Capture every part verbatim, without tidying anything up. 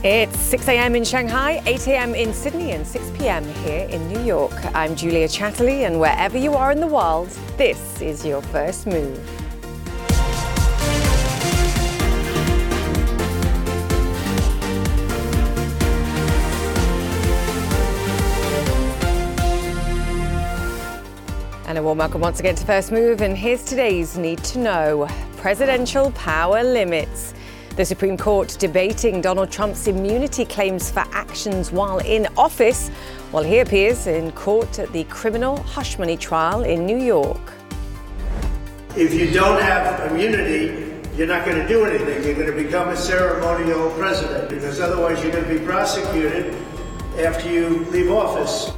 It's six a m in Shanghai, eight a m in Sydney and six p m here in New York. I'm Julia Chatterley, and wherever you are in the world, this is your First Move. And a warm welcome once again to First Move, and here's today's Need to Know. Presidential power limits. The Supreme Court debating Donald Trump's immunity claims for actions while in office, while he appears in court at the criminal hush money trial in New York. If you don't have immunity, you're not going to do anything. You're going to become a ceremonial president, because otherwise you're going to be prosecuted after you leave office.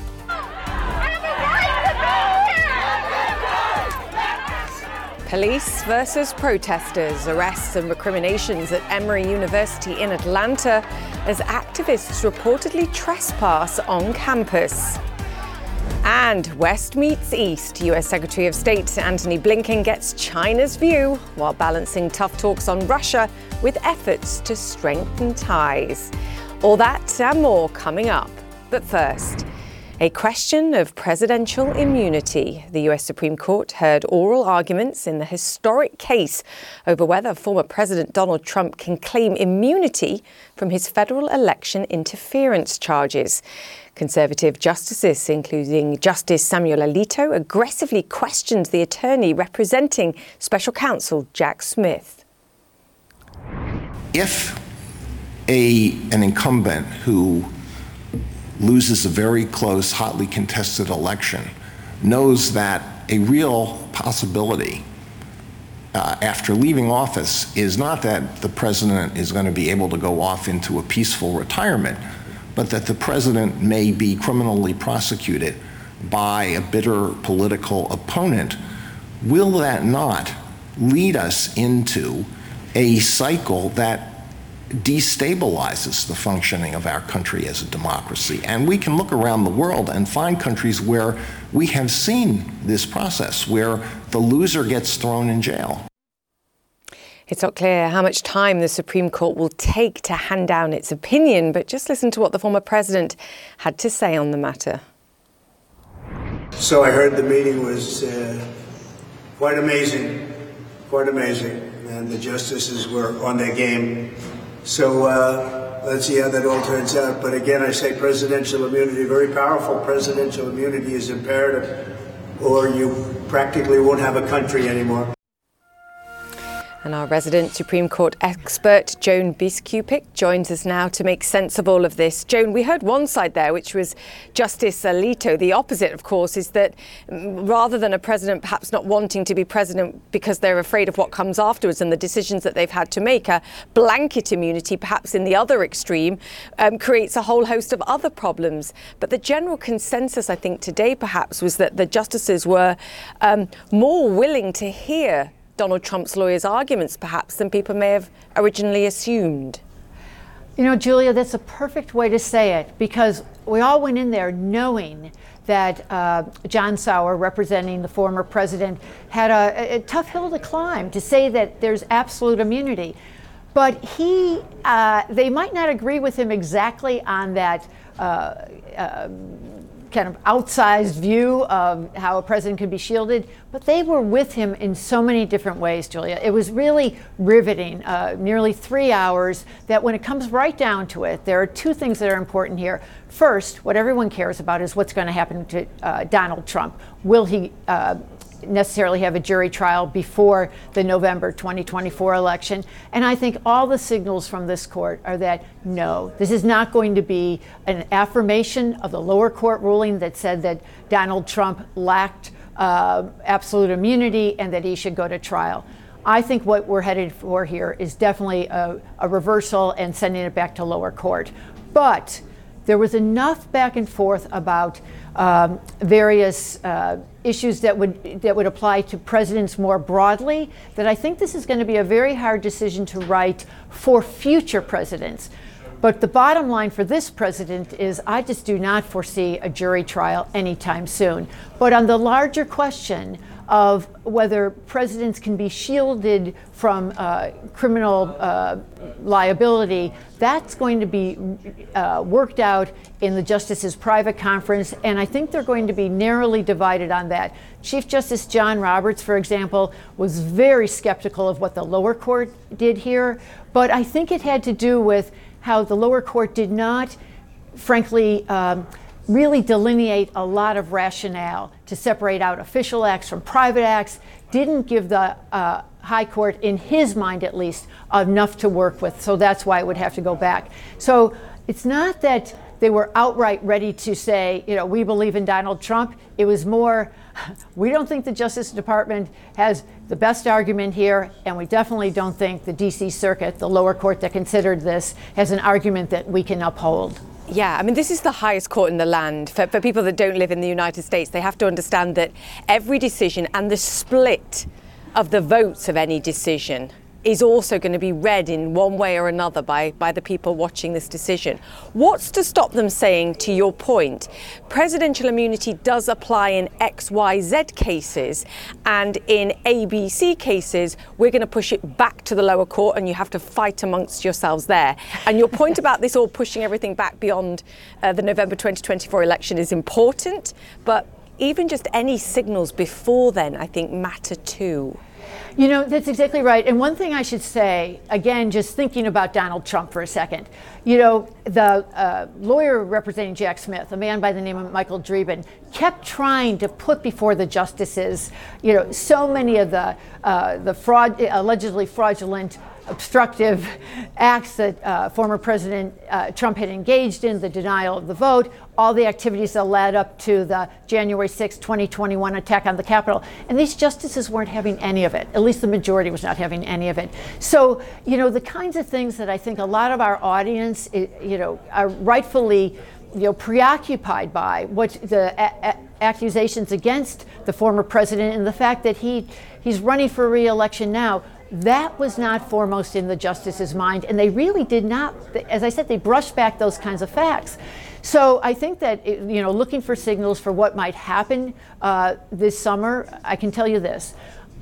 Police versus protesters, arrests and recriminations at Emory University in Atlanta as activists reportedly trespass on campus. And West meets East. U S Secretary of State Antony Blinken gets China's view while balancing tough talks on Russia with efforts to strengthen ties. All that and more coming up. But first, a question of presidential immunity. The U S Supreme Court heard oral arguments in the historic case over whether former President Donald Trump can claim immunity from his federal election interference charges. Conservative justices, including Justice Samuel Alito, aggressively questioned the attorney representing special counsel Jack Smith. If a, an incumbent who loses a very close, hotly contested election, knows that a real possibility uh, after leaving office is not that the president is going to be able to go off into a peaceful retirement, but that the president may be criminally prosecuted by a bitter political opponent, will that not lead us into a cycle that destabilizes the functioning of our country as a democracy? And we can look around the world and find countries where we have seen this process, where the loser gets thrown in jail. It's not clear how much time the Supreme Court will take to hand down its opinion, but just listen to what the former president had to say on the matter. So I heard the meeting was uh, quite amazing, quite amazing, and the justices were on their game. So uh, let's see how that all turns out. But again, I say presidential immunity, very powerful. Presidential immunity is imperative, or you practically won't have a country anymore. And our resident Supreme Court expert, Joan Biskupik, joins us now to make sense of all of this. Joan, we heard one side there, which was Justice Alito. The opposite, of course, is that rather than a president perhaps not wanting to be president because they're afraid of what comes afterwards and the decisions that they've had to make, a blanket immunity, perhaps in the other extreme, um, creates a whole host of other problems. But the general consensus, I think, today perhaps was that the justices were um, more willing to hear Donald Trump's lawyers' arguments, perhaps, than people may have originally assumed. You know, Julia, that's a perfect way to say it, because we all went in there knowing that uh, John Sauer, representing the former president, had a, a tough hill to climb to say that there's absolute immunity. But he, uh, they might not agree with him exactly on that uh, uh, kind of outsized view of how a president could be shielded, but they were with him in so many different ways, Julia. It was really riveting, uh, nearly three hours, that when it comes right down to it, there are two things that are important here. First, what everyone cares about is what's going to happen to uh, Donald Trump. Will he uh, necessarily have a jury trial before the November twenty twenty-four election? And I think all the signals from this court are that no, this is not going to be an affirmation of the lower court ruling that said that Donald Trump lacked uh, absolute immunity and that he should go to trial. I think what we're headed for here is definitely a, a reversal and sending it back to lower court. But there was enough back and forth about um, various uh, issues that would that would apply to presidents more broadly that I think this is going to be a very hard decision to write for future presidents. But the bottom line for this president is I just do not foresee a jury trial anytime soon. But on the larger question of whether presidents can be shielded from uh, criminal uh, liability, that's going to be uh, worked out in the justices' private conference, and I think they're going to be narrowly divided on that. Chief Justice John Roberts, for example, was very skeptical of what the lower court did here, but I think it had to do with how the lower court did not, frankly, um, really delineate a lot of rationale to separate out official acts from private acts, didn't give the uh, high court, in his mind at least, enough to work with. So that's why it would have to go back. So it's not that they were outright ready to say, you know, we believe in Donald Trump. It was more, we don't think the Justice Department has the best argument here, and we definitely don't think the D C Circuit, the lower court that considered this, has an argument that we can uphold. Yeah, I mean, this is the highest court in the land. For, for people that don't live in the United States, they have to understand that every decision and the split of the votes of any decision is also going to be read in one way or another by, by the people watching this decision. What's to stop them saying, to your point, presidential immunity does apply in X Y Z cases, and in A B C cases, we're going to push it back to the lower court and you have to fight amongst yourselves there. And your point about this all pushing everything back beyond uh, the November twenty twenty-four election is important, but even just any signals before then, I think, matter too. You know, that's exactly right. And one thing I should say, again, just thinking about Donald Trump for a second, you know, the uh, lawyer representing Jack Smith, a man by the name of Michael Dreeben, kept trying to put before the justices, you know, so many of the uh, the fraud, allegedly fraudulent, obstructive acts that uh, former President uh, Trump had engaged in, the denial of the vote, all the activities that led up to the January sixth, twenty twenty-one attack on the Capitol. And these justices weren't having any of it. At least the majority was not having any of it. So, you know, the kinds of things that I think a lot of our audience, you know, are rightfully, you know, preoccupied by, what the a- a- accusations against the former president and the fact that he he's running for re-election now. That was not foremost in the justice's mind, and they really did not, as I said, they brushed back those kinds of facts. So I think that, you know, looking for signals for what might happen uh, this summer, I can tell you this.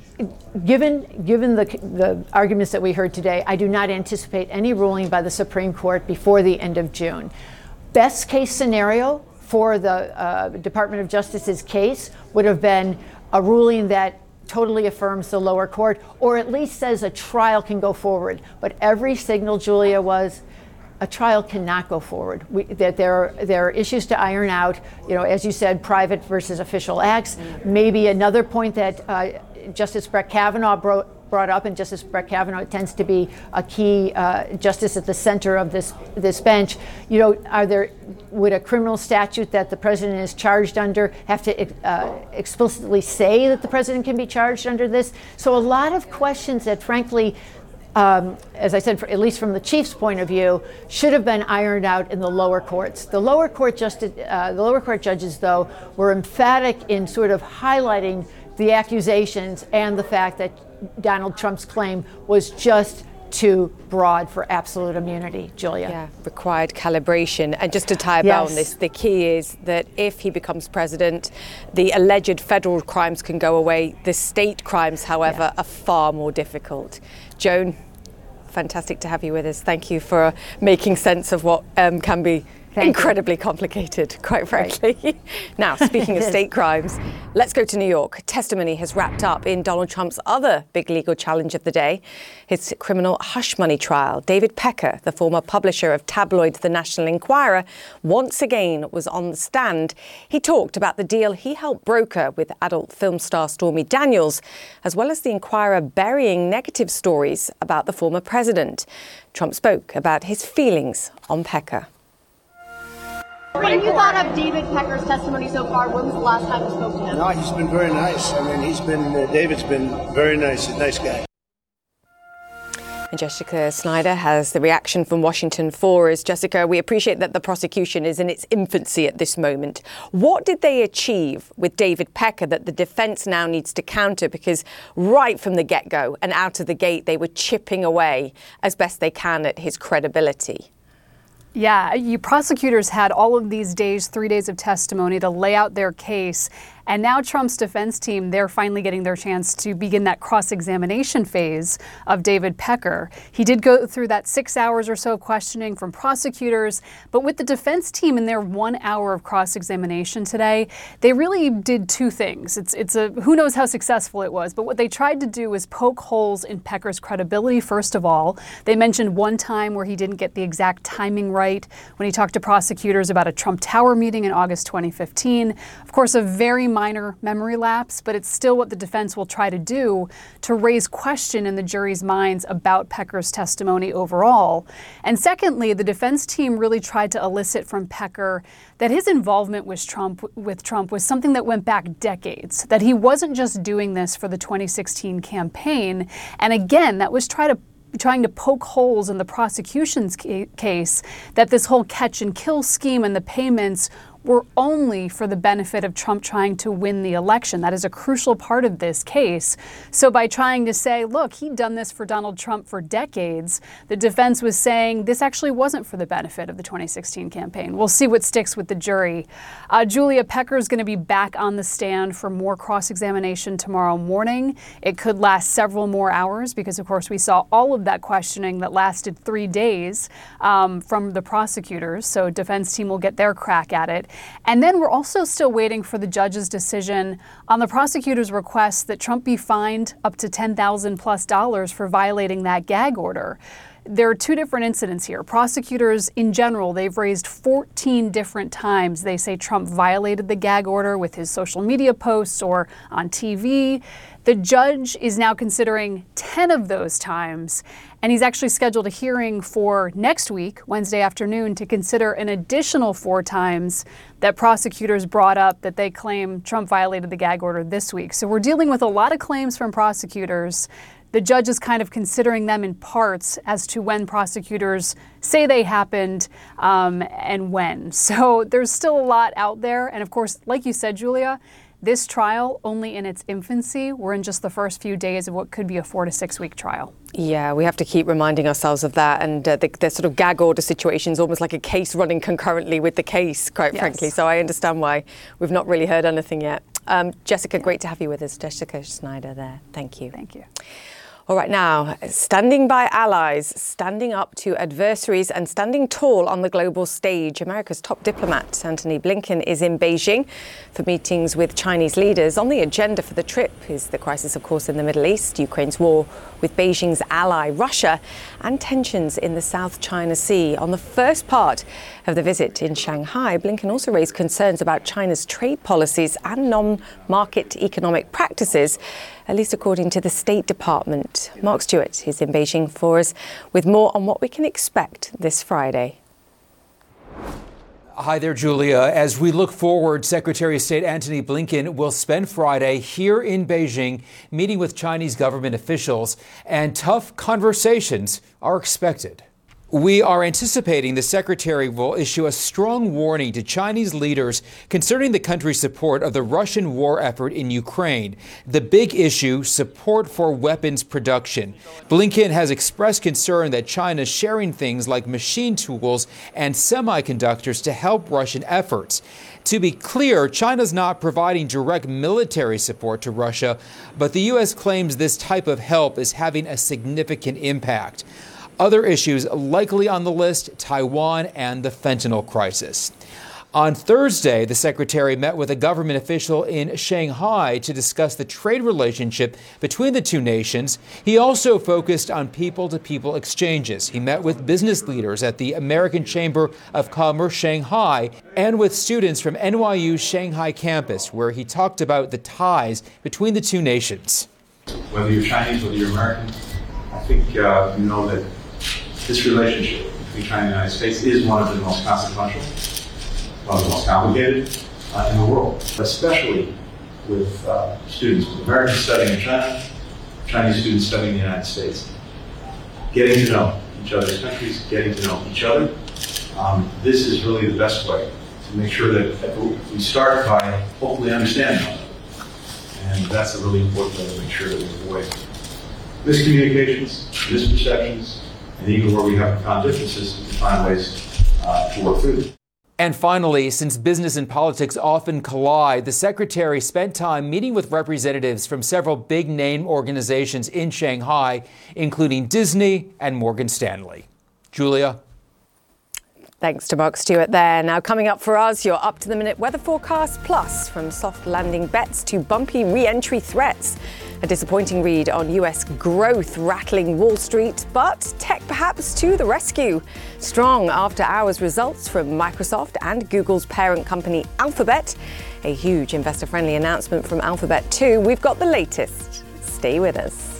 Given given the the arguments that we heard today, I do not anticipate any ruling by the Supreme Court before the end of June. Best case scenario for the uh, Department of Justice's case would have been a ruling that totally affirms the lower court, or at least says a trial can go forward. But every signal, Julia, was a trial cannot go forward. We, that there are, there are issues to iron out, you know, as you said, private versus official acts. Mm-hmm. Maybe another point that uh, Justice Brett Kavanaugh brought, brought up, and Justice Brett Kavanaugh tends to be a key uh, justice at the center of this this bench. You know, are there would a criminal statute that the president is charged under have to uh, explicitly say that the president can be charged under this? So a lot of questions that, frankly, um, as I said, for, at least from the chief's point of view, should have been ironed out in the lower courts. The lower court justice, uh, the lower court judges, though, were emphatic in sort of highlighting the accusations and the fact that Donald Trump's claim was just too broad for absolute immunity. Julia. Yeah, required calibration. And just to tie a bow Yes. on this, the key is that if he becomes president, the alleged federal crimes can go away. The state crimes, however, Yeah. are far more difficult. Joan, fantastic to have you with us. Thank you for making sense of what um, can be Thank incredibly you. complicated, quite frankly. Right. Now, speaking of state crimes, let's go to New York. Testimony has wrapped up in Donald Trump's other big legal challenge of the day, his criminal hush money trial. David Pecker, the former publisher of tabloid The National Enquirer, once again was on the stand. He talked about the deal he helped broker with adult film star Stormy Daniels, as well as the Enquirer burying negative stories about the former president. Trump spoke about his feelings on Pecker. What have you thought of David Pecker's testimony so far? When was the last time you spoke to him? No, he's been very nice. I mean, he's been, uh, David's been very nice, a nice guy. And Jessica Snyder has the reaction from Washington for us. Jessica, we appreciate that the prosecution is in its infancy at this moment. What did they achieve with David Pecker that the defense now needs to counter? Because right from the get-go and out of the gate, they were chipping away as best they can at his credibility. Yeah, you prosecutors had all of these days, three days of testimony to lay out their case. And now Trump's defense team, they're finally getting their chance to begin that cross-examination phase of David Pecker. He did go through that six hours or so of questioning from prosecutors, but with the defense team in their one hour of cross-examination today, they really did two things. It's it's a who knows how successful it was, but what they tried to do was poke holes in Pecker's credibility, first of all. They mentioned one time where he didn't get the exact timing right when he talked to prosecutors about a Trump Tower meeting in August twenty fifteen. Of course, a very minor memory lapse, but it's still what the defense will try to do to raise question in the jury's minds about Pecker's testimony overall. And secondly, the defense team really tried to elicit from Pecker that his involvement with Trump, with Trump was something that went back decades, that he wasn't just doing this for the twenty sixteen campaign. And again, that was try to trying to poke holes in the prosecution's ca- case, that this whole catch and kill scheme and the payments were only for the benefit of Trump trying to win the election. That is a crucial part of this case. So by trying to say, look, he'd done this for Donald Trump for decades, the defense was saying this actually wasn't for the benefit of the twenty sixteen campaign. We'll see what sticks with the jury. Uh, Julia, Pecker is going to be back on the stand for more cross-examination tomorrow morning. It could last several more hours because, of course, we saw all of that questioning that lasted three days um, from the prosecutors. So defense team will get their crack at it. And then we're also still waiting for the judge's decision on the prosecutor's request that Trump be fined up to ten thousand plus dollars for violating that gag order. There are two different incidents here. Prosecutors in general, they've raised fourteen different times. They say Trump violated the gag order with his social media posts or on T V. The judge is now considering ten of those times, and he's actually scheduled a hearing for next week, Wednesday afternoon, to consider an additional four times that prosecutors brought up that they claim Trump violated the gag order this week. So we're dealing with a lot of claims from prosecutors. The judge is kind of considering them in parts as to when prosecutors say they happened um, and when. So there's still a lot out there. And of course, like you said, Julia, this trial only in its infancy. We're in just the first few days of what could be a four to six week trial. Yeah, we have to keep reminding ourselves of that. And uh, the, the sort of gag order situation is almost like a case running concurrently with the case, quite yes. frankly. So I understand why we've not really heard anything yet. Um, Jessica, great to have you with us. Jessica Schneider there. Thank you. Thank you. All right, now, standing by allies, standing up to adversaries and standing tall on the global stage, America's top diplomat, Antony Blinken, is in Beijing for meetings with Chinese leaders. On the agenda for the trip is the crisis, of course, in the Middle East, Ukraine's war with Beijing's ally, Russia, and tensions in the South China Sea. On the first part of the visit in Shanghai, Blinken also raised concerns about China's trade policies and non-market economic practices, at least according to the State Department. Mark Stewart is in Beijing for us with more on what we can expect this Friday. Hi there, Julia. As we look forward, Secretary of State Antony Blinken will spend Friday here in Beijing meeting with Chinese government officials, and tough conversations are expected. We are anticipating the secretary will issue a strong warning to Chinese leaders concerning the country's support of the Russian war effort in Ukraine. The big issue, support for weapons production. Blinken has expressed concern that China is sharing things like machine tools and semiconductors to help Russian efforts. To be clear, China's not providing direct military support to Russia, but the U S claims this type of help is having a significant impact. Other issues likely on the list, Taiwan and the fentanyl crisis. On Thursday, the secretary met with a government official in Shanghai to discuss the trade relationship between the two nations. He also focused on people-to-people exchanges. He met with business leaders at the American Chamber of Commerce Shanghai and with students from N Y U's Shanghai campus, where he talked about the ties between the two nations. Whether you're Chinese, whether you're American, I think uh, you know that this relationship between China and the United States is one of the most consequential, one of the most complicated uh, in the world, especially with uh, students, with Americans studying in China, Chinese students studying in the United States. Getting to know each other's countries, getting to know each other. Um, this is really the best way to make sure that, that we start by hopefully understanding one another. And that's a really important way to make sure that we avoid miscommunications, misperceptions, and even where we have profound differences, we find ways uh, uh, to work through this. And finally, since business and politics often collide, the secretary spent time meeting with representatives from several big-name organizations in Shanghai, including Disney and Morgan Stanley. Julia? Thanks to Mark Stewart there. Now coming up for us, your up-to-the-minute weather forecast, plus from soft landing bets to bumpy re-entry threats. A disappointing read on U S growth rattling Wall Street, but tech perhaps to the rescue. Strong after-hours results from Microsoft and Google's parent company Alphabet. A huge investor-friendly announcement from Alphabet too. We've got the latest. Stay with us.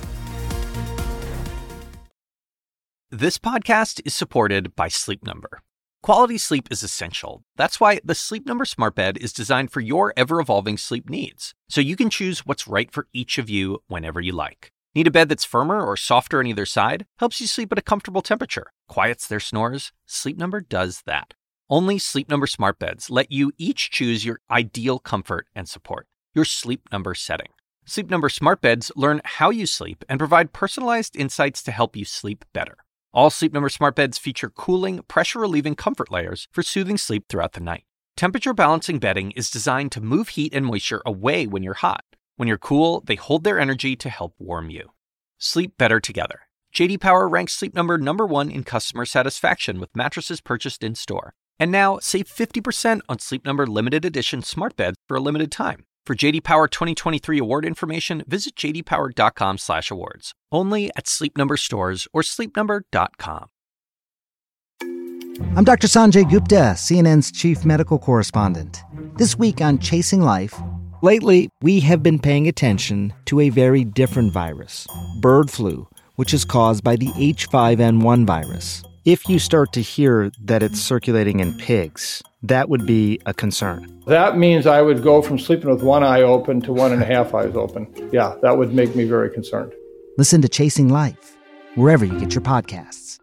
This podcast is supported by Sleep Number. Quality sleep is essential. That's why the Sleep Number Smart Bed is designed for your ever-evolving sleep needs, so you can choose what's right for each of you whenever you like. Need a bed that's firmer or softer on either side? Helps you sleep at a comfortable temperature. Quiets their snores? Sleep Number does that. Only Sleep Number Smart Beds let you each choose your ideal comfort and support, your Sleep Number setting. Sleep Number Smart Beds learn how you sleep and provide personalized insights to help you sleep better. All Sleep Number Smart Beds feature cooling, pressure-relieving comfort layers for soothing sleep throughout the night. Temperature-balancing bedding is designed to move heat and moisture away when you're hot. When you're cool, they hold their energy to help warm you. Sleep better together. J D Power ranks Sleep Number number one in customer satisfaction with mattresses purchased in-store. And now, save fifty percent on Sleep Number limited edition smart beds for a limited time. For J D Power twenty twenty-three award information, visit j d power dot com slash awards. Only at Sleep Number stores or sleep number dot com. I'm Doctor Sanjay Gupta, C N N's chief medical correspondent. This week on Chasing Life, lately we have been paying attention to a very different virus, bird flu, which is caused by the H five N one virus. If you start to hear that it's circulating in pigs, that would be a concern. That means I would go from sleeping with one eye open to one and a half eyes open. Yeah, that would make me very concerned. Listen to Chasing Life, wherever you get your podcasts.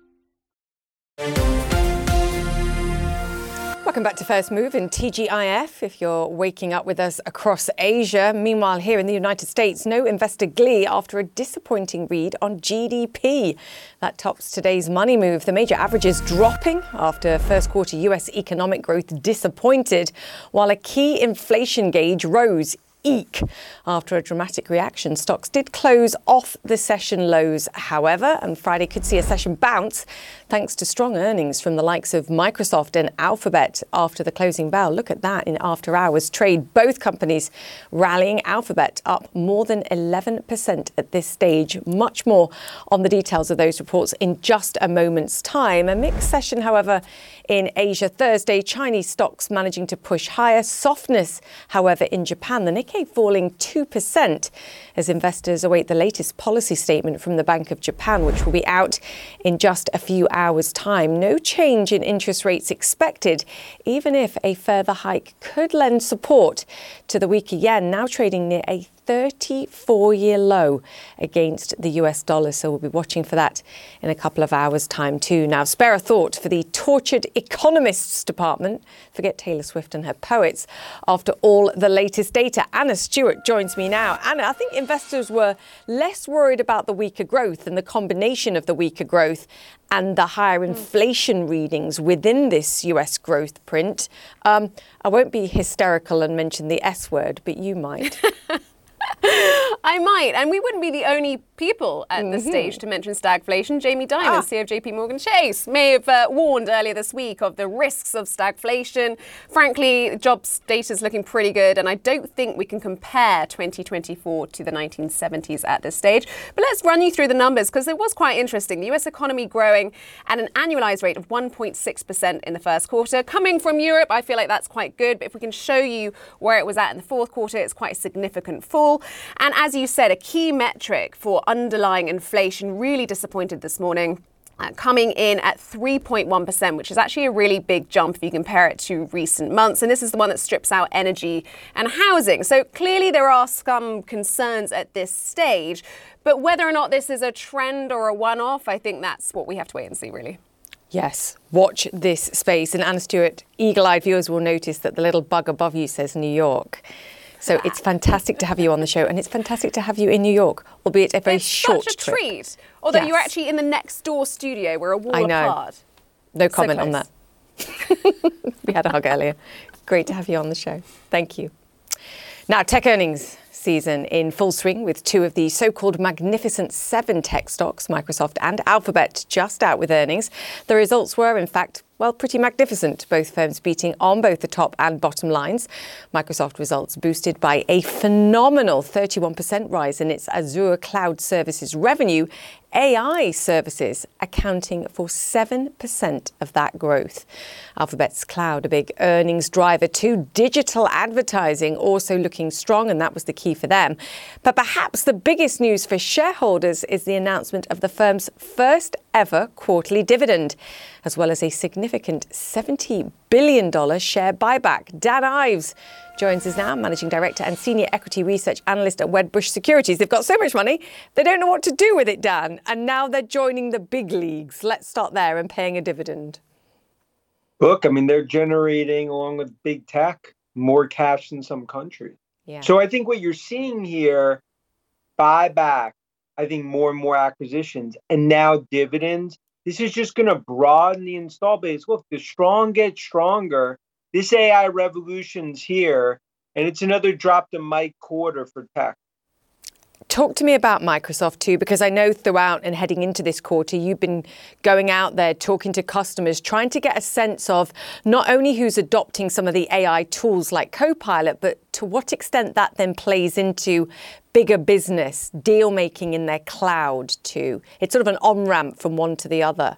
Welcome back to First Move in T G I F. If you're waking up with us across Asia, meanwhile here in the United States, no investor glee after a disappointing read on G D P. That tops today's money move. The major averages dropping after first quarter U S economic growth disappointed, while a key inflation gauge rose. Eek. After a dramatic reaction, stocks did close off the session lows, however, and Friday could see a session bounce thanks to strong earnings from the likes of Microsoft and Alphabet after the closing bell. Look at that in after-hours trade. Both companies rallying. Alphabet up more than eleven percent at this stage. Much more on the details of those reports in just a moment's time. A mixed session, however, in Asia Thursday. Chinese stocks managing to push higher. Softness, however, in Japan. The Nikkei falling two percent as investors await the latest policy statement from the Bank of Japan, which will be out in just a few hours' time. No change in interest rates expected, even if a further hike could lend support to the weaker yen, now trading near a thirty-four-year low against the U S dollar. So we'll be watching for that in a couple of hours' time too. Now, spare a thought for the tortured economists department. Forget Taylor Swift and her poets. After all the latest data, Anna Stewart joins me now. Anna, I think investors were less worried about the weaker growth and the combination of the weaker growth and the higher inflation readings within this U S growth print. Um, I won't be hysterical and mention the S word, but you might. I might, and we wouldn't be the only people at mm-hmm. this stage to mention stagflation. Jamie Dimon, ah. C E O of J P Morgan Chase, may have uh, warned earlier this week of the risks of stagflation. Frankly, jobs data is looking pretty good, and I don't think we can compare twenty twenty-four to the nineteen seventies at this stage. But let's run you through the numbers, because it was quite interesting. The U S economy growing at an annualized rate of one point six percent in the first quarter. Coming from Europe, I feel like that's quite good, but if we can show you where it was at in the fourth quarter, it's quite a significant fall. And as you said, a key metric for underlying inflation really disappointed this morning. Uh, coming in at three point one percent, which is actually a really big jump if you compare it to recent months. And this is the one that strips out energy and housing. So clearly there are some concerns at this stage. But whether or not this is a trend or a one-off, I think that's what we have to wait and see, really. Yes, watch this space. And Anna Stewart, eagle-eyed viewers will notice that the little bug above you says New York. So it's fantastic to have you on the show, and it's fantastic to have you in New York, albeit a very it's short trip. It's such a treat. Although yes. you're actually in the next door studio. We're a wall I know. apart. No comment so on that. We had a hug earlier. Great to have you on the show. Thank you. Now, tech earnings season in full swing with two of the so-called Magnificent Seven tech stocks, Microsoft and Alphabet, just out with earnings. The results were, in fact, well, pretty magnificent, both firms beating on both the top and bottom lines. Microsoft results boosted by a phenomenal thirty-one percent rise in its Azure cloud services revenue, A I services accounting for seven percent of that growth. Alphabet's cloud, a big earnings driver too. Digital advertising also looking strong, and that was the key for them. But perhaps the biggest news for shareholders is the announcement of the firm's first ever quarterly dividend, as well as a significant seventy billion dollars share buyback. Dan Ives joins us now, Managing Director and Senior Equity Research Analyst at Wedbush Securities. They've got so much money, they don't know what to do with it, Dan. And now they're joining the big leagues. Let's start there and paying a dividend. Look, I mean, they're generating, along with big tech, more cash than some countries. Yeah. So I think what you're seeing here, buyback, I think more and more acquisitions, and now dividends. This is just going to broaden the install base. Look, the strong get stronger. This A I revolution's here, and it's another drop the mic quarter for tech. Talk to me about Microsoft too, because I know throughout and heading into this quarter, you've been going out there talking to customers, trying to get a sense of not only who's adopting some of the A I tools like Copilot, but to what extent that then plays into bigger business, deal making in their cloud too. It's sort of an on-ramp from one to the other.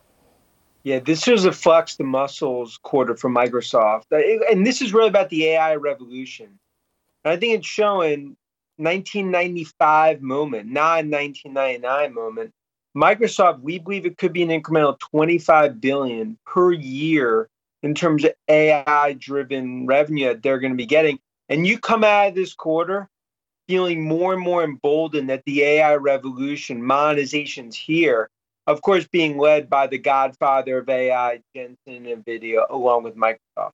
Yeah, this was a flex the muscles quarter for Microsoft. And this is really about the A I revolution. And I think it's showing nineteen ninety-five moment, not a nineteen ninety-nine moment. Microsoft, we believe it could be an incremental twenty-five billion dollars per year in terms of A I-driven revenue that they're going to be getting. And you come out of this quarter feeling more and more emboldened that the A I revolution, monetization's here, of course, being led by the godfather of A I, Jensen NVIDIA, along with Microsoft.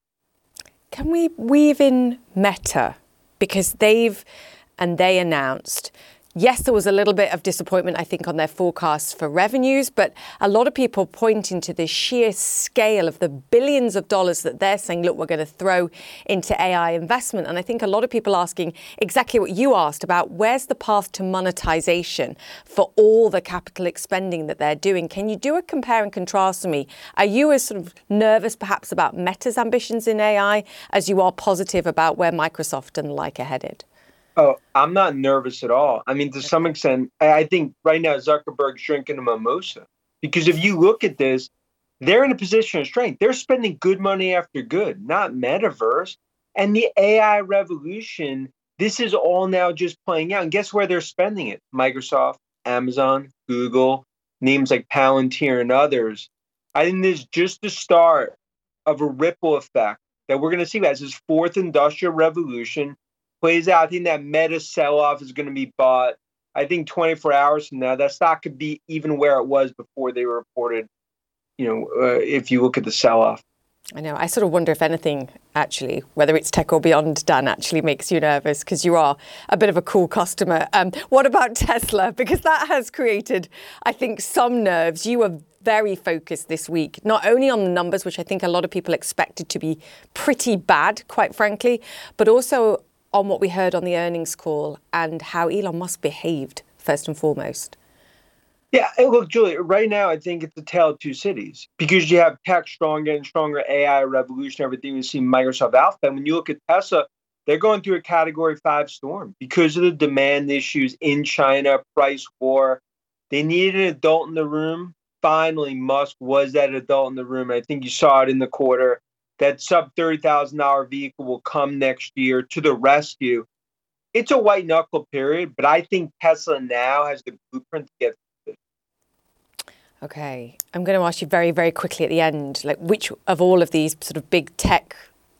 Can we weave in Meta? Because they've, and they announced, yes, there was a little bit of disappointment, I think, on their forecasts for revenues, but a lot of people pointing to the sheer scale of the billions of dollars that they're saying, look, we're going to throw into A I investment. And I think a lot of people asking exactly what you asked about, where's the path to monetization for all the capital expending that they're doing? Can you do a compare and contrast to me? Are you as sort of nervous perhaps about Meta's ambitions in A I as you are positive about where Microsoft and the like are headed? Oh, I'm not nervous at all. I mean, to some extent, I think right now Zuckerberg's drinking a mimosa. Because if you look at this, they're in a position of strength. They're spending good money after good, not metaverse. And the A I revolution, this is all now just playing out. And guess where they're spending it? Microsoft, Amazon, Google, names like Palantir and others. I think this is just the start of a ripple effect that we're going to see as this fourth industrial revolution plays out. I think that Meta sell-off is going to be bought. I think twenty-four hours from now, that stock could be even where it was before they were reported, you know, uh, if you look at the sell-off. I know. I sort of wonder if anything, actually, whether it's tech or beyond, Dan, actually makes you nervous because you are a bit of a cool customer. Um, what about Tesla? Because that has created, I think, some nerves. You were very focused this week, not only on the numbers, which I think a lot of people expected to be pretty bad, quite frankly, but also on what we heard on the earnings call and how Elon Musk behaved, first and foremost. Yeah, look, Julia, right now I think it's a tale of two cities because you have tech stronger and stronger, A I revolution, everything you see Microsoft Alphabet. When you look at Tesla, they're going through a category five storm because of the demand issues in China, price war. They needed an adult in the room. Finally, Musk was that adult in the room. I think you saw it in the quarter. That sub thirty thousand dollars vehicle will come next year to the rescue. It's a white knuckle period, but I think Tesla now has the blueprint to get through this. Okay. I'm going to ask you very, very quickly at the end, like which of all of these sort of big tech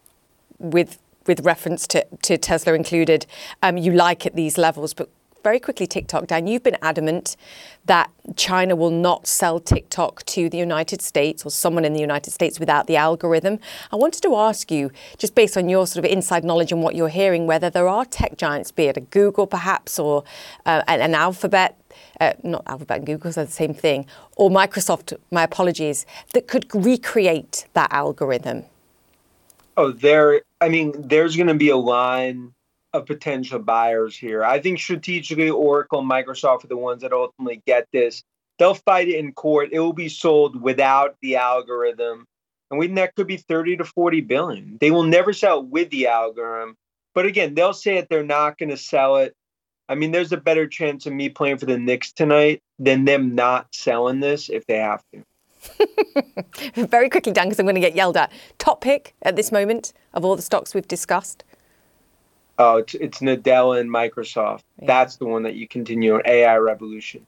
with with reference to, to Tesla included, um, you like at these levels, but very quickly, TikTok, Dan, you've been adamant that China will not sell TikTok to the United States or someone in the United States without the algorithm. I wanted to ask you, just based on your sort of inside knowledge and what you're hearing, whether there are tech giants, be it a Google perhaps or uh, an, an Alphabet, uh, not Alphabet and Google, because they're the same thing, or Microsoft, my apologies, that could recreate that algorithm? Oh, there, I mean, there's going to be a line of potential buyers here. I think strategically, Oracle and Microsoft are the ones that ultimately get this. They'll fight it in court. It will be sold without the algorithm. And we, that could be thirty to forty billion. They will never sell it with the algorithm. But again, they'll say that they're not going to sell it. I mean, there's a better chance of me playing for the Knicks tonight than them not selling this if they have to. Very quickly, Dan, because I'm going to get yelled at. Top pick at this moment of all the stocks we've discussed? Oh, it's, it's Nadella and Microsoft. Yeah. That's the one that you continue on, A I revolution.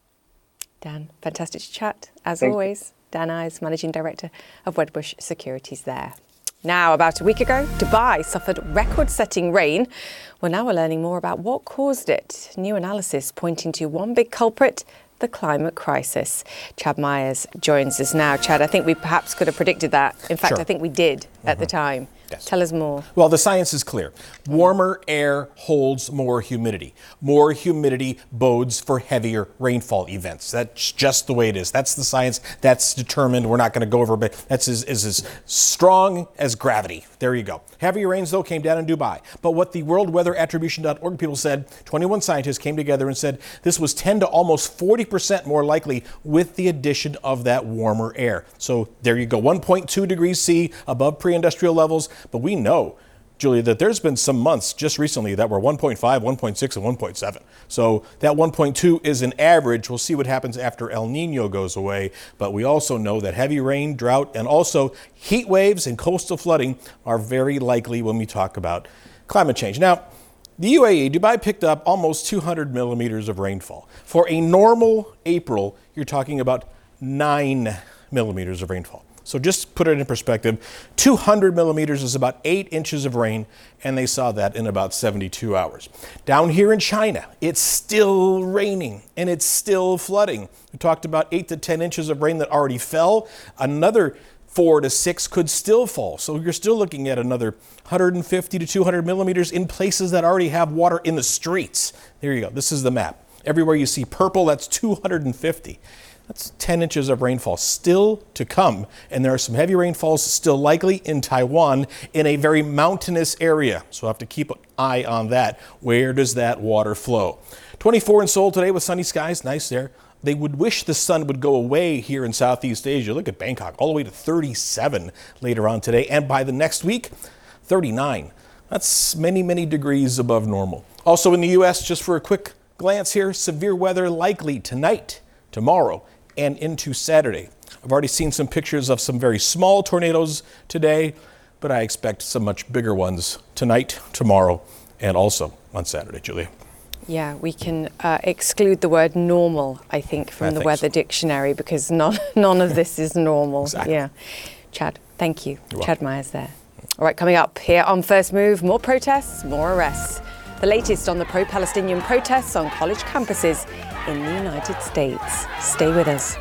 Dan, fantastic to chat, as Thank always. You. Dan Ives, Managing Director of Wedbush Securities there. Now, about a week ago, Dubai suffered record-setting rain. Well, now we're learning more about what caused it. New analysis pointing to one big culprit, the climate crisis. Chad Myers joins us now. Chad, I think we perhaps could have predicted that. In fact, Sure. I think we did at Mm-hmm. the time. Yes. Tell us more. Well, the science is clear. Warmer air holds more humidity. More humidity bodes for heavier rainfall events. That's just the way it is. That's the science. That's determined. We're not going to go over, but that's as, is as strong as gravity. There you go. Heavier rains, though, came down in Dubai. But what the World Weather Attribution dot org people said, twenty-one scientists came together and said this was ten to almost forty percent more likely with the addition of that warmer air. So there you go. one point two degrees C above pre-industrial levels. But we know, Julia, that there's been some months just recently that were one point five, one point six, and one point seven. So that one point two is an average. We'll see what happens after El Nino goes away. But we also know that heavy rain, drought, and also heat waves and coastal flooding are very likely when we talk about climate change. Now, the U A E, Dubai picked up almost two hundred millimeters of rainfall. For a normal April, you're talking about nine millimeters of rainfall. So just put it in perspective, two hundred millimeters is about eight inches of rain, and they saw that in about seventy-two hours. Down here in China, it's still raining, and it's still flooding. We talked about eight to ten inches of rain that already fell. Another four to six could still fall. So you're still looking at another one hundred fifty to two hundred millimeters in places that already have water in the streets. There you go. This is the map. Everywhere you see purple, that's two hundred fifty. That's ten inches of rainfall still to come, and there are some heavy rainfalls still likely in Taiwan in a very mountainous area. So we'll have to keep an eye on that. Where does that water flow? twenty-four in Seoul today with sunny skies, nice there. They would wish the sun would go away here in Southeast Asia. Look at Bangkok, all the way to thirty-seven later on today, and by the next week, thirty-nine. That's many, many degrees above normal. Also in the U S, just for a quick glance here, severe weather likely tonight, tomorrow, and into Saturday. I've already seen some pictures of some very small tornadoes today, but I expect some much bigger ones tonight, tomorrow, and also on Saturday, Julia. Yeah, we can uh, exclude the word normal, I think, from I the think weather so. dictionary, because none, none of this is normal. Exactly. Yeah. Chad, thank you. You're Chad Myers there. All right, coming up here on First Move, more protests, more arrests. The latest on the pro-Palestinian protests on college campuses in the United States. Stay with us.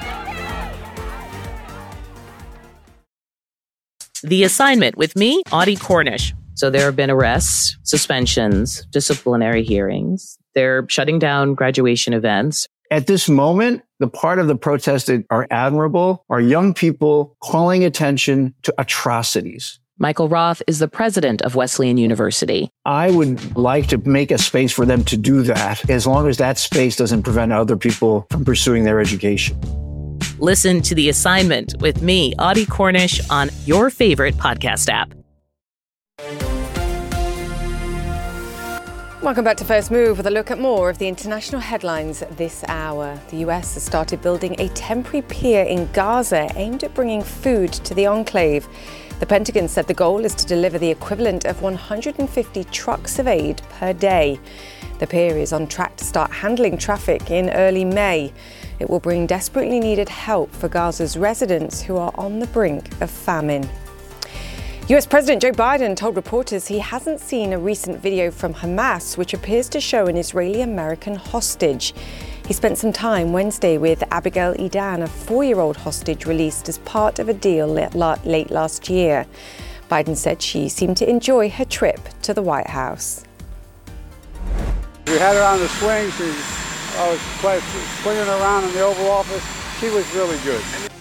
The Assignment with me, Audie Cornish. So there have been arrests, suspensions, disciplinary hearings. They're shutting down graduation events. At this moment, the part of the protests that are admirable are young people calling attention to atrocities. Michael Roth is the president of Wesleyan University. I would like to make a space for them to do that, as long as that space doesn't prevent other people from pursuing their education. Listen to The Assignment with me, Audie Cornish, on your favorite podcast app. Welcome back to First Move with a look at more of the international headlines this hour. The U S has started building a temporary pier in Gaza aimed at bringing food to the enclave. The Pentagon said the goal is to deliver the equivalent of one hundred fifty trucks of aid per day. The pier is on track to start handling traffic in early May. It will bring desperately needed help for Gaza's residents who are on the brink of famine. U S President Joe Biden told reporters he hasn't seen a recent video from Hamas, which appears to show an Israeli-American hostage. He spent some time Wednesday with Abigail Edan, a four-year-old hostage released as part of a deal late last year. Biden said she seemed to enjoy her trip to the White House. We had her on the swing. She's I was playing, swinging around in the Oval Office. She was really good.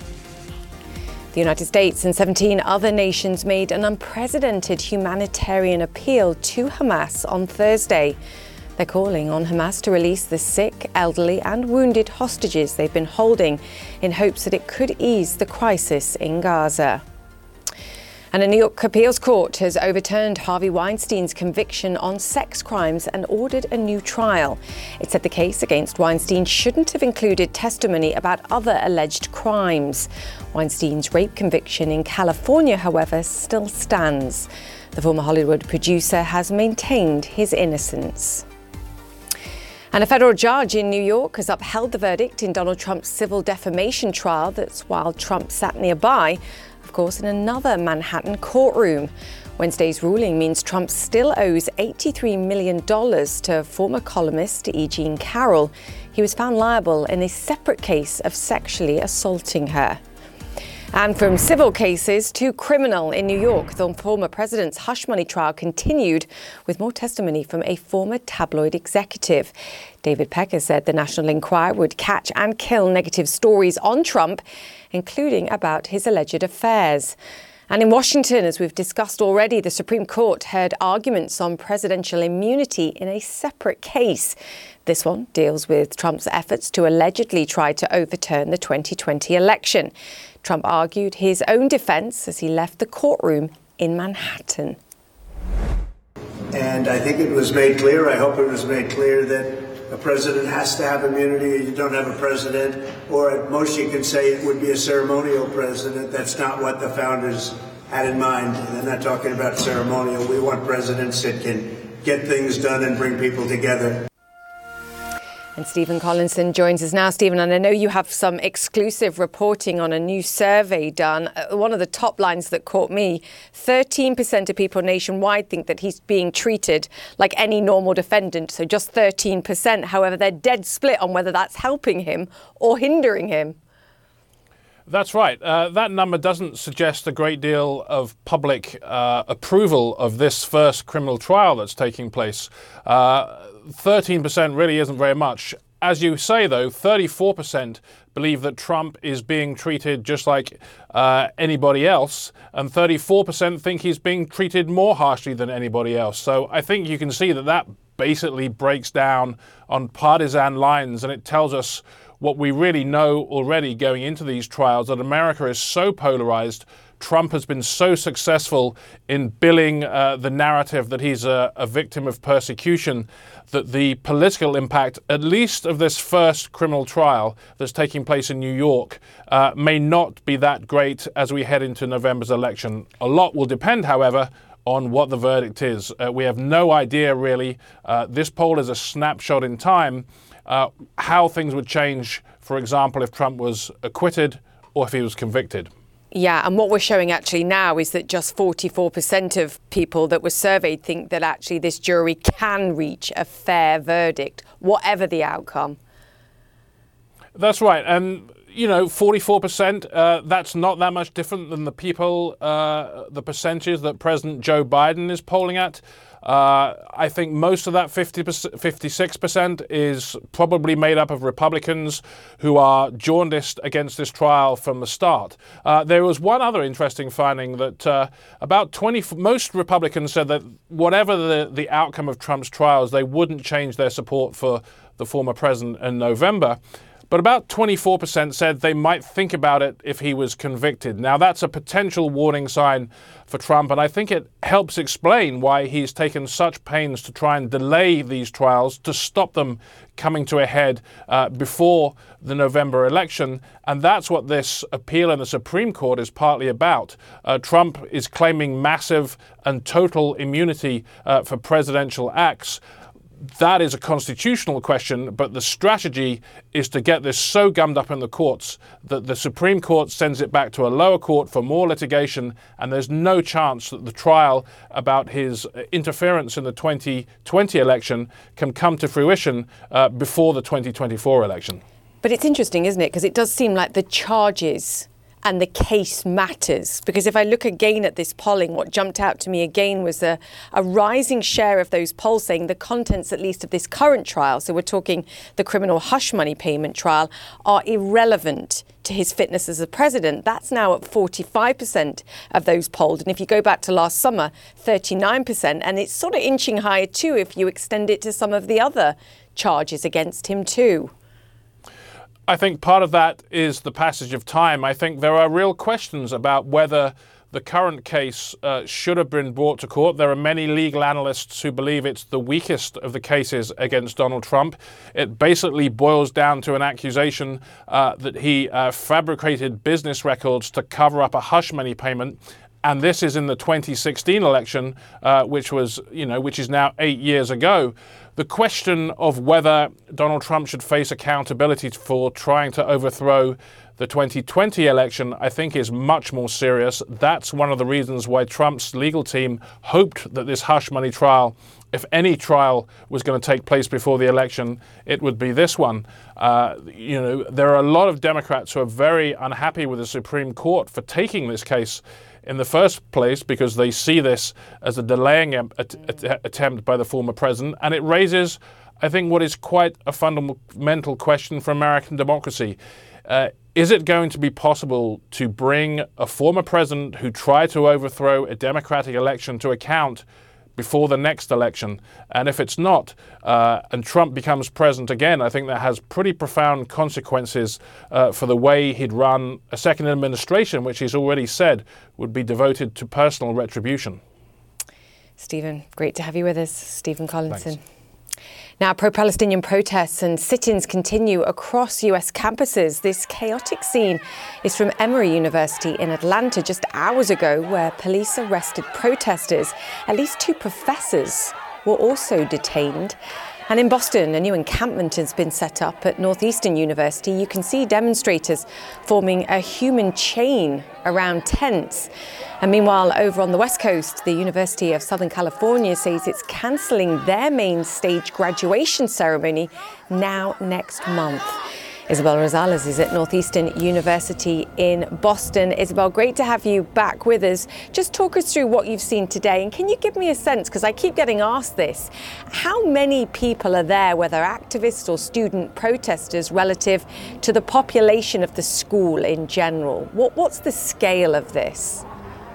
The United States and seventeen other nations made an unprecedented humanitarian appeal to Hamas on Thursday. They're calling on Hamas to release the sick, elderly and wounded hostages they've been holding in hopes that it could ease the crisis in Gaza. And a New York appeals court has overturned Harvey Weinstein's conviction on sex crimes and ordered a new trial. It said the case against Weinstein shouldn't have included testimony about other alleged crimes. Weinstein's rape conviction in California, however, still stands. The former Hollywood producer has maintained his innocence. And a federal judge in New York has upheld the verdict in Donald Trump's civil defamation trial. That's while Trump sat nearby, of course, in another Manhattan courtroom. Wednesday's ruling means Trump still owes eighty-three million dollars to former columnist E. Jean Carroll. He was found liable in a separate case of sexually assaulting her. And from civil cases to criminal in New York, the former president's hush money trial continued with more testimony from a former tabloid executive. David Pecker said the National Enquirer would catch and kill negative stories on Trump, including about his alleged affairs. And in Washington, as we've discussed already, the Supreme Court heard arguments on presidential immunity in a separate case. This one deals with Trump's efforts to allegedly try to overturn the twenty twenty election. Trump argued his own defense as he left the courtroom in Manhattan. And I think it was made clear, I hope it was made clear, that a president has to have immunity. You don't have a president, or at most you can say it would be a ceremonial president. That's not what the founders had in mind. They're not talking about ceremonial. We want presidents that can get things done and bring people together. And Stephen Collinson joins us now. Stephen, and I know you have some exclusive reporting on a new survey done. Uh, one of the top lines that caught me, thirteen percent of people nationwide think that he's being treated like any normal defendant. So just thirteen percent. However, they're dead split on whether that's helping him or hindering him. That's right. Uh, that number doesn't suggest a great deal of public uh, approval of this first criminal trial that's taking place. Uh, thirteen percent really isn't very much. As you say, though, thirty-four percent believe that Trump is being treated just like uh, anybody else, and thirty-four percent think he's being treated more harshly than anybody else. So I think you can see that that basically breaks down on partisan lines, and it tells us what we really know already going into these trials, that America is so polarized. Trump has been so successful in billing uh, the narrative that he's a, a victim of persecution, that the political impact, at least of this first criminal trial that's taking place in New York, uh, may not be that great as we head into November's election. A lot will depend, however, on what the verdict is. Uh, we have no idea, really. Uh, this poll is a snapshot in time. Uh, how things would change, for example, if Trump was acquitted or if he was convicted. Yeah, and what we're showing actually now is that just forty-four percent of people that were surveyed think that actually this jury can reach a fair verdict, whatever the outcome. That's right. And, you know, forty-four percent, uh, that's not that much different than the people, uh, the percentages that President Joe Biden is polling at. Uh, I think most of that fifty percent, fifty-six percent is probably made up of Republicans who are jaundiced against this trial from the start. Uh, there was one other interesting finding that uh, about twenty, most Republicans said that whatever the, the outcome of Trump's trials, they wouldn't change their support for the former president in November. But about twenty-four percent said they might think about it if he was convicted. Now, that's a potential warning sign for Trump, and I think it helps explain why he's taken such pains to try and delay these trials, to stop them coming to a head uh, before the November election. And that's what this appeal in the Supreme Court is partly about. Uh, Trump is claiming massive and total immunity uh, for presidential acts. That is a constitutional question, but the strategy is to get this so gummed up in the courts that the Supreme Court sends it back to a lower court for more litigation, and there's no chance that the trial about his interference in the twenty twenty election can come to fruition uh, before the twenty twenty-four election. But it's interesting, isn't it? Because it does seem like the charges and the case matters. Because if I look again at this polling, what jumped out to me again was a, a rising share of those polls saying the contents, at least of this current trial, so we're talking the criminal hush money payment trial, are irrelevant to his fitness as a president. That's now at forty-five percent of those polled. And if you go back to last summer, thirty-nine percent. And it's sort of inching higher too if you extend it to some of the other charges against him too. I think part of that is the passage of time. I think there are real questions about whether the current case uh, should have been brought to court. There are many legal analysts who believe it's the weakest of the cases against Donald Trump. It basically boils down to an accusation uh, that he uh, fabricated business records to cover up a hush money payment. And this is in the twenty sixteen election, uh, which was, you know, which is now eight years ago. The question of whether Donald Trump should face accountability for trying to overthrow the twenty twenty election, I think, is much more serious. That's one of the reasons why Trump's legal team hoped that this hush money trial, if any trial was going to take place before the election, it would be this one. Uh, you know, there are a lot of Democrats who are very unhappy with the Supreme Court for taking this case in the first place because they see this as a delaying at- at- attempt by the former president. And it raises, I think, what is quite a fundamental question for American democracy. Uh, is it going to be possible to bring a former president who tried to overthrow a democratic election to account before the next election? And if it's not, uh, and Trump becomes president again, I think that has pretty profound consequences uh, for the way he'd run a second administration, which he's already said would be devoted to personal retribution. Stephen, great to have you with us. Stephen Collinson. Thanks. Now, pro-Palestinian protests and sit-ins continue across U S campuses. This chaotic scene is from Emory University in Atlanta just hours ago, where police arrested protesters. At least two professors were also detained. And in Boston, a new encampment has been set up at Northeastern University. You can see demonstrators forming a human chain around tents. And meanwhile, over on the West Coast, the University of Southern California says it's cancelling their main stage graduation ceremony now next month. Isabel Rosales is at Northeastern University in Boston. Isabel, great to have you back with us. Just talk us through what you've seen today. And can you give me a sense, because I keep getting asked this, how many people are there, whether activists or student protesters, relative to the population of the school in general? What, what's the scale of this?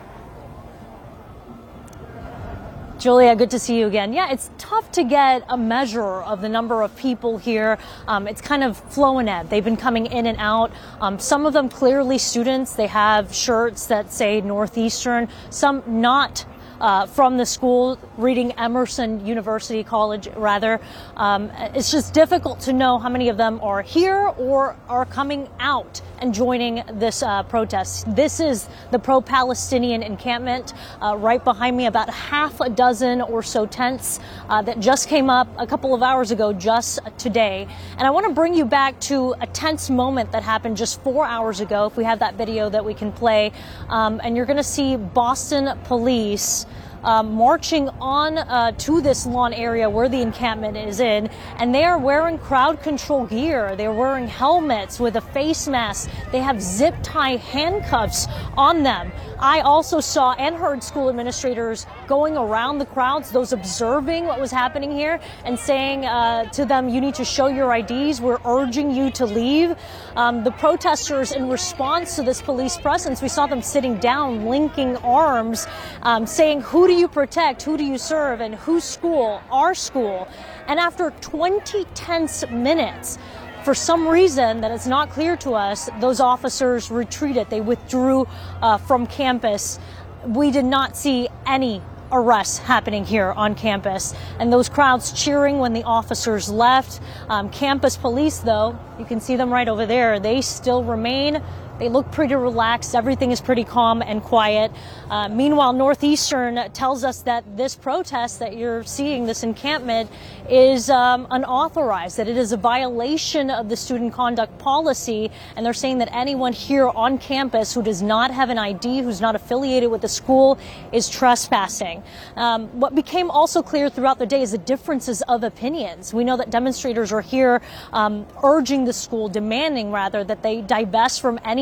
Julia, good to see you again. Yeah, it's tough to get a measure of the number of people here. Um, it's kind of flow and ebb. They've been coming in and out. Um, some of them clearly students. They have shirts that say Northeastern, some not Uh, from the school, reading Emerson University College, rather. Um, it's just difficult to know how many of them are here or are coming out and joining this uh, protest. This is the pro-Palestinian encampment uh, right behind me, about half a dozen or so tents uh, that just came up a couple of hours ago, just today. And I want to bring you back to a tense moment that happened just four hours ago, if we have that video that we can play. Um, and you're going to see Boston police Um, marching on uh, to this lawn area where the encampment is in, and they are wearing crowd control gear. They're wearing helmets with a face mask. They have zip tie handcuffs on them. I also saw and heard school administrators going around the crowds, those observing what was happening here, and saying uh, to them, you need to show your I Ds. We're urging you to leave. Um, the protesters, in response to this police presence, we saw them sitting down, linking arms, um, saying, who do you protect? Who do you serve? And whose school? Our school. And after twenty tense minutes, for some reason that is not clear to us, those officers retreated. They withdrew uh, from campus. We did not see any arrests happening here on campus, and those crowds cheering when the officers left. Um, campus police, though, you can see them right over there. They still remain. They look pretty relaxed. Everything is pretty calm and quiet. Uh, meanwhile, Northeastern tells us that this protest that you're seeing, this encampment, is um, unauthorized, that it is a violation of the student conduct policy. And they're saying that anyone here on campus who does not have an I D, who's not affiliated with the school, is trespassing. Um, what became also clear throughout the day is the differences of opinions. We know that demonstrators are here um, urging the school, demanding rather, that they divest from any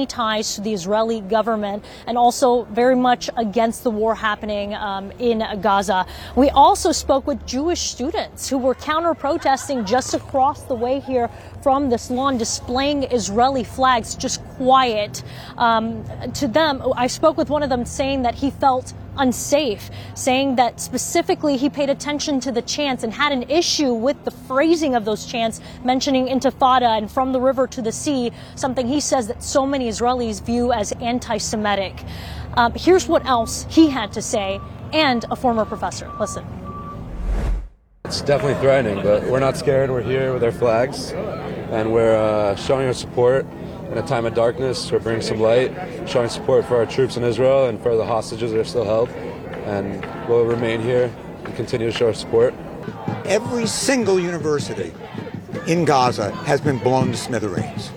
many ties to the Israeli government and also very much against the war happening um, in Gaza. We also spoke with Jewish students who were counter-protesting just across the way here from this lawn, displaying Israeli flags, just quiet. Um, to them, I spoke with one of them saying that he felt unsafe, saying that specifically he paid attention to the chants and had an issue with the phrasing of those chants, mentioning Intifada and from the river to the sea, something he says that so many Israelis view as anti-Semitic. Um, here's what else he had to say, and a former professor. Listen. It's definitely threatening, but we're not scared. We're here with our flags, and we're uh, showing our support in a time of darkness. We're bringing some light, showing support for our troops in Israel and for the hostages that are still held, and we'll remain here and continue to show our support. Every single university in Gaza has been blown to smithereens.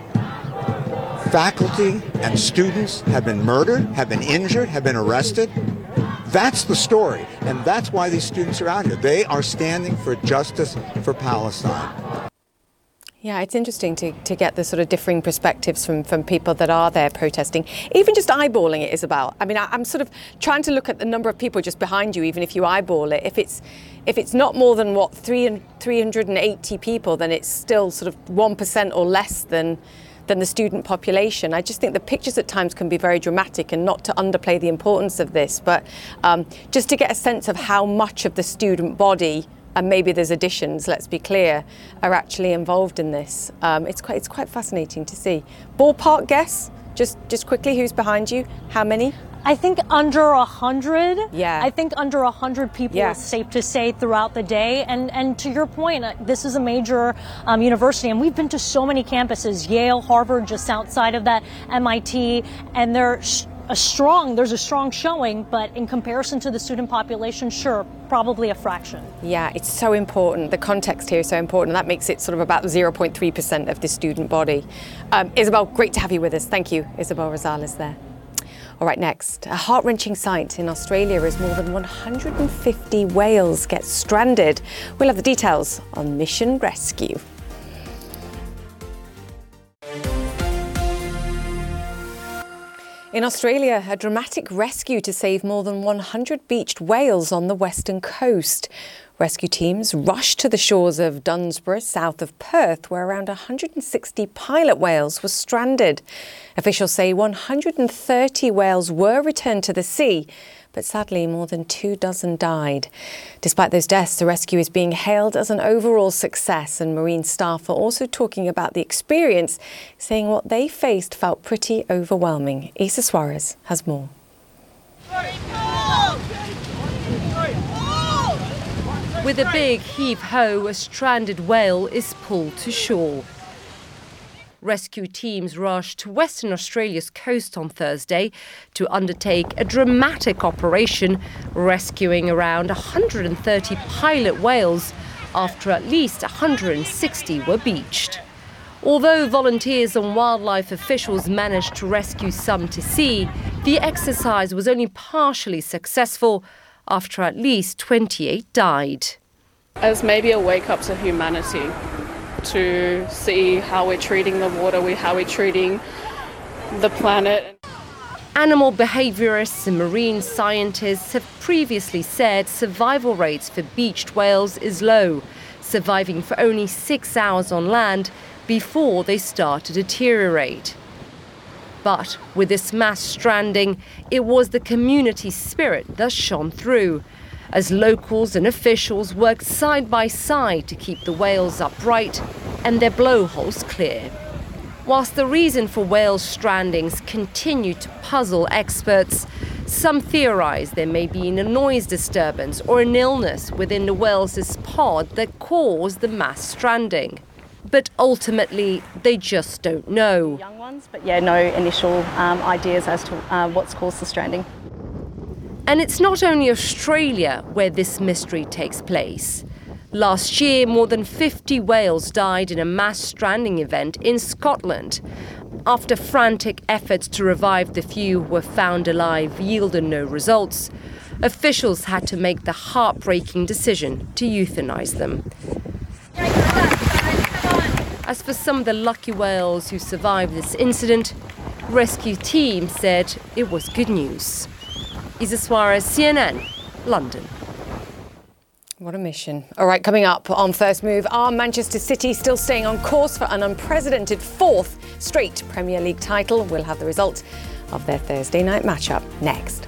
Faculty and students have been murdered, have been injured, have been arrested. That's the story, and that's why these students are out here. They are standing for justice for Palestine. Yeah, it's interesting to, to get the sort of differing perspectives from, from people that are there protesting. Even just eyeballing it, Isabel. I mean, I, I'm sort of trying to look at the number of people just behind you, even if you eyeball it. If it's if it's not more than, what, three hundred eighty people, then it's still sort of one percent or less than than the student population. I just think the pictures at times can be very dramatic, and not to underplay the importance of this, but um, just to get a sense of how much of the student body, and maybe there's additions, let's be clear, are actually involved in this. Um, it's quite it's quite fascinating to see. Ballpark guess, just just quickly, who's behind you? How many? I think under a hundred. Yeah. I think under a hundred people yeah. is safe to say throughout the day. And and to your point, this is a major um, university, and we've been to so many campuses: Yale, Harvard, just outside of that, M I T, and they're sh- a strong. There's a strong showing, but in comparison to the student population, sure, probably a fraction. Yeah, it's so important. The context here is so important. That makes it sort of about zero point three percent of the student body. Um, Isabel, great to have you with us. Thank you, Isabel Rosales there. All right, next, a heart-wrenching sight in Australia as more than one hundred fifty whales get stranded. We'll have the details on Mission Rescue. In Australia, a dramatic rescue to save more than one hundred beached whales on the western coast. Rescue teams rushed to the shores of Dunsborough, south of Perth, where around one hundred sixty pilot whales were stranded. Officials say one hundred thirty whales were returned to the sea, but sadly more than two dozen died. Despite those deaths, the rescue is being hailed as an overall success, and marine staff are also talking about the experience, saying what they faced felt pretty overwhelming. Isa Suarez has more. With a big heave-ho, a stranded whale is pulled to shore. Rescue teams rushed to Western Australia's coast on Thursday to undertake a dramatic operation, rescuing around one hundred thirty pilot whales after at least one hundred sixty were beached. Although volunteers and wildlife officials managed to rescue some to sea, the exercise was only partially successful after at least twenty-eight died. As maybe a wake-up to humanity, to see how we're treating the water, how we're treating the planet. Animal behaviourists and marine scientists have previously said survival rates for beached whales is low, surviving for only six hours on land before they start to deteriorate. But with this mass stranding, it was the community spirit that shone through, as locals and officials worked side by side to keep the whales upright and their blowholes clear. Whilst the reason for whale strandings continue to puzzle experts, some theorise there may be a noise disturbance or an illness within the whales' pod that caused the mass stranding. But ultimately, they just don't know. Young ones, but yeah, no initial um, ideas as to uh, what's caused the stranding. And it's not only Australia where this mystery takes place. Last year, more than fifty whales died in a mass stranding event in Scotland. After frantic efforts to revive the few who were found alive yielded no results, officials had to make the heartbreaking decision to euthanize them. As for some of the lucky whales who survived this incident, Rescue team said it was good news. Isa Suarez, C N N, London. What a mission. All right, coming up on First Move, are Manchester City still staying on course for an unprecedented fourth straight Premier League title? We'll have the result of their Thursday night matchup next.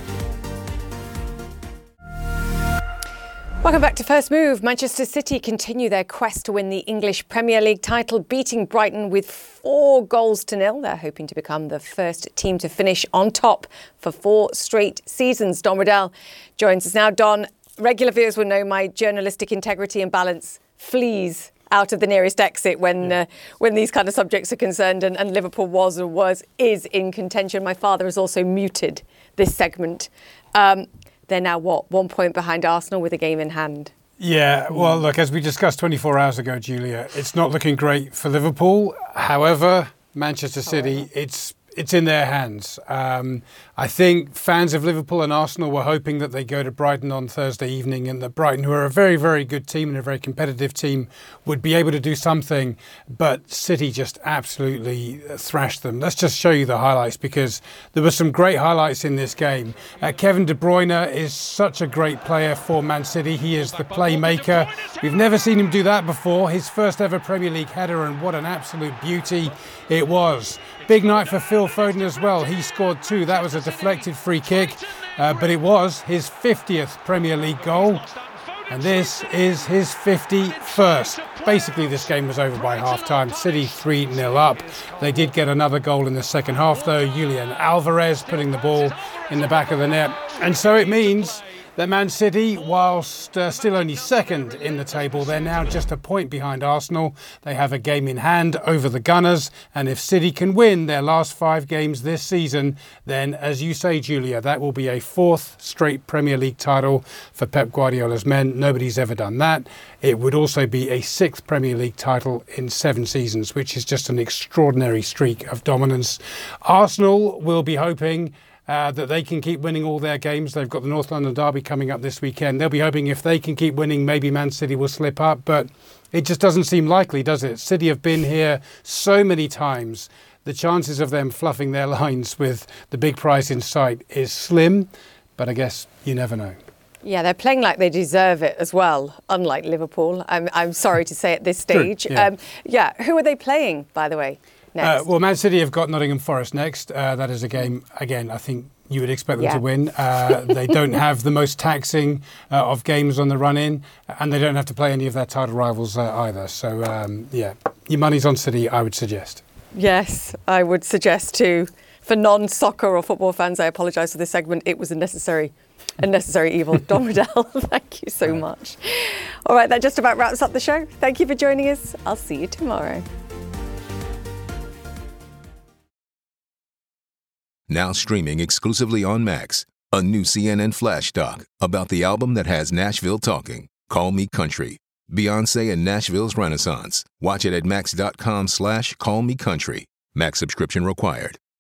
Welcome back to First Move. Manchester City continue their quest to win the English Premier League title, beating Brighton with four goals to nil. They're hoping to become the first team to finish on top for four straight seasons. Don Riddell joins us now. Don, regular viewers will know my journalistic integrity and balance flees out of the nearest exit when uh, when these kind of subjects are concerned, and, and Liverpool was or was is in contention. My father has also muted this segment. Um, They're now, what, one point behind Arsenal with a game in hand? Yeah, well, look, as we discussed twenty-four hours ago, Julia, it's not looking great for Liverpool. However, Manchester City, However. it's it's in their hands. Um, I think fans of Liverpool and Arsenal were hoping that they go to Brighton on Thursday evening and that Brighton, who are a very, very good team and a very competitive team, would be able to do something. But City just absolutely thrashed them. Let's just show you the highlights because there were some great highlights in this game. Uh, Kevin De Bruyne is such a great player for Man City. He is the playmaker. We've never seen him do that before. His first ever Premier League header, and what an absolute beauty it was. Big night for Phil Foden as well. He scored two. That was a deflected free kick, uh, but it was his fiftieth Premier League goal. And this is his fifty-first. Basically, this game was over by half-time. City three nil up. They did get another goal in the second half, though. Julian Alvarez putting the ball in the back of the net. And so it means that Man City, whilst uh, still only second in the table, they're now just a point behind Arsenal. They have a game in hand over the Gunners, and if City can win their last five games this season, then, as you say, Julia, that will be a fourth straight Premier League title for Pep Guardiola's men. Nobody's ever done that. It would also be a sixth Premier League title in seven seasons, which is just an extraordinary streak of dominance. Arsenal will be hoping Uh, that they can keep winning all their games. They've got the North London Derby coming up this weekend. They'll be hoping if they can keep winning, maybe Man City will slip up, but it just doesn't seem likely, does it? City have been here so many times. The chances of them fluffing their lines with the big prize in sight is slim, but I guess you never know. Yeah, they're playing like they deserve it as well, unlike Liverpool. I'm, I'm sorry to say at this stage. True, yeah. Um, yeah, who are they playing, by the way? Uh, well, Man City have got Nottingham Forest next. Uh, that is a game, again, I think you would expect them yeah. to win. Uh, they don't have the most taxing uh, of games on the run-in, and they don't have to play any of their title rivals uh, either. So, um, yeah, your money's on City, I would suggest. Yes, I would suggest too. For non-soccer or football fans, I apologise for this segment. It was a necessary, a necessary evil. Don Riddell, thank you so much. All right, that just about wraps up the show. Thank you for joining us. I'll see you tomorrow. Now streaming exclusively on Max, a new C N N Flash doc about the album that has Nashville talking, Call Me Country, Beyonce and Nashville's Renaissance. Watch it at max dot com slash call me country. Max subscription required.